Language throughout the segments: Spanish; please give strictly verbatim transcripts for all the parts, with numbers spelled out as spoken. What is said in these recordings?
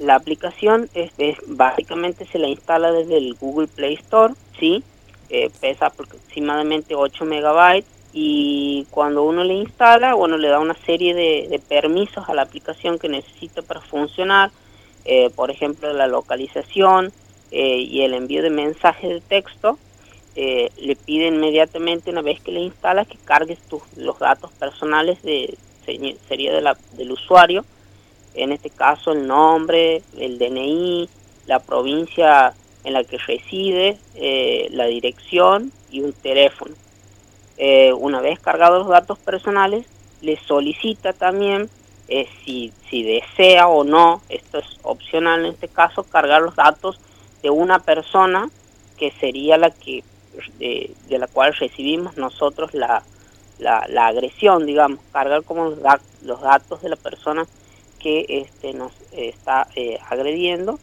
La aplicación es, es, básicamente se la instala desde el Google Play Store, ¿sí? Eh, pesa aproximadamente ocho megabytes y cuando uno le instala, bueno, le da una serie de, de permisos a la aplicación que necesita para funcionar, eh, por ejemplo, la localización eh, y el envío de mensajes de texto. Eh, le pide inmediatamente, una vez que le instalas, que cargues tus, los datos personales de, sería de la, del usuario, en este caso el nombre, el D N I, la provincia en la que reside, eh, la dirección y un teléfono. Eh, una vez cargados los datos personales, le solicita también, eh, si, si desea o no, esto es opcional en este caso, cargar los datos de una persona que sería la que de, de la cual recibimos nosotros la, la, la agresión, digamos, cargar como los, dat los datos de la persona que este, nos eh, está eh, agrediendo.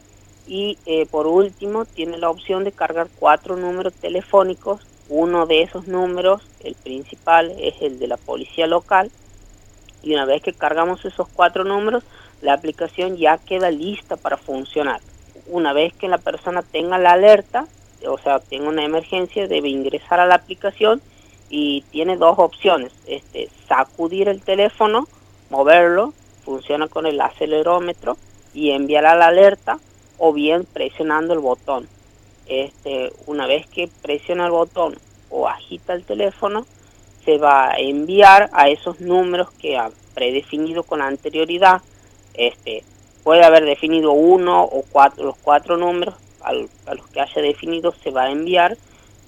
Y eh, por último tiene la opción de cargar cuatro números telefónicos. Uno de esos números, el principal, es el de la policía local, y una vez que cargamos esos cuatro números, la aplicación ya queda lista para funcionar. Una vez que la persona tenga la alerta, o sea, tenga una emergencia, debe ingresar a la aplicación y tiene dos opciones: este, sacudir el teléfono, moverlo, funciona con el acelerómetro, y enviar a la alerta, o bien presionando el botón. Este, una vez que presiona el botón o agita el teléfono, se va a enviar a esos números que ha predefinido con anterioridad. Este, puede haber definido uno o cuatro, los cuatro números al, a los que haya definido, se va a enviar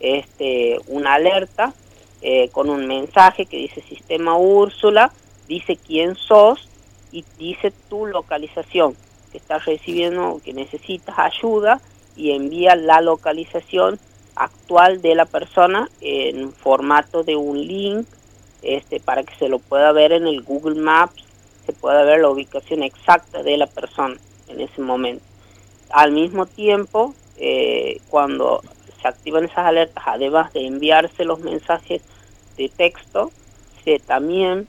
este, una alerta eh, con un mensaje que dice Sistema Úrsula, dice quién sos y dice tu localización, que estás recibiendo, que necesitas ayuda, y envía la localización actual de la persona en formato de un link, este, para que se lo pueda ver en el Google Maps, se pueda ver la ubicación exacta de la persona en ese momento. Al mismo tiempo, eh, cuando se activan esas alertas, además de enviarse los mensajes de texto, se también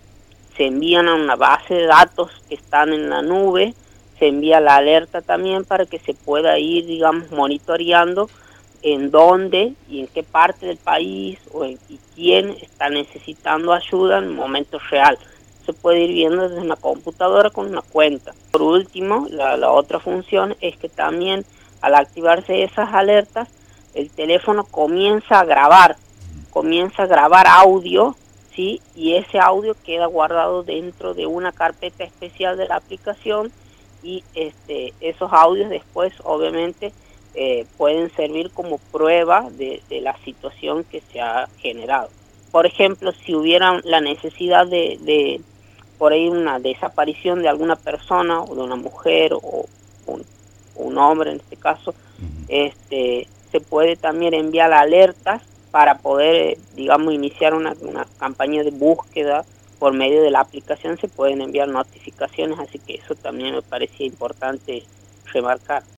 se envían a una base de datos que están en la nube. Se envía la alerta también para que se pueda ir, digamos, monitoreando en dónde y en qué parte del país o en, y quién está necesitando ayuda en momento real. Se puede ir viendo desde una computadora con una cuenta. Por último, la, la otra función es que también al activarse esas alertas, el teléfono comienza a grabar, comienza a grabar audio, ¿sí? Y ese audio queda guardado dentro de una carpeta especial de la aplicación, y este, esos audios después obviamente eh, pueden servir como prueba de, de la situación que se ha generado. Por ejemplo, si hubiera la necesidad de, de por ahí una desaparición de alguna persona, o de una mujer o un, un hombre en este caso, este, se puede también enviar alertas para poder, digamos, iniciar una, una campaña de búsqueda por medio de la aplicación. Se pueden enviar notificaciones, así que eso también me parecía importante remarcar.